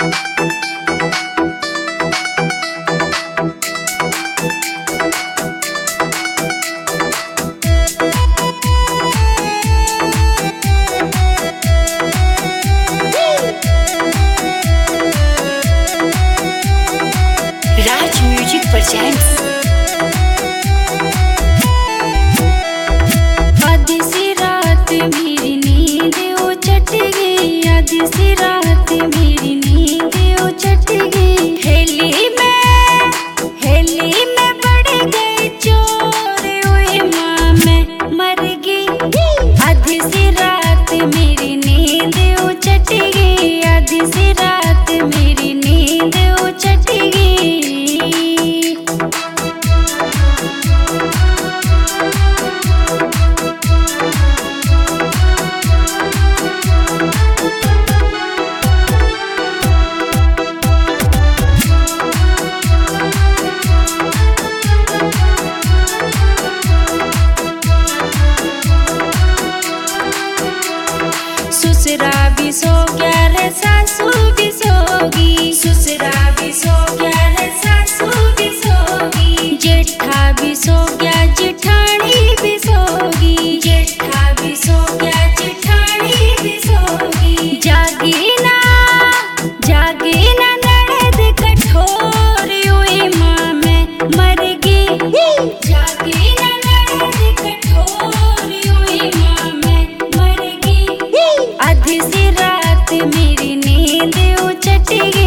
राज music presents. आधी सी रात मेरी नींद उचट गई, आधी सी रात मेरी नींद उचट गई। हेली में पड़ गई चोर, ओए माँ मैं मर गई। आधी सी रात मेरी नींद उचट गई, आधी सी रात मेरी नींद उचट गई। ससुरा भी सो गया रे सासू भी सोगी, ससुरा भी सो गया रे सासू भी सोगी। जेठा भी सो गया जेठानी भी सोगी, जेठा भी सो गया जेठानी भी सोगी। जागी ना ननद कठोर, ओए माँ मैं मर गई। जागी ना ननद कठोर, ओए माँ मैं मर गई। आधी सी रात मेरी नींद उचट गई।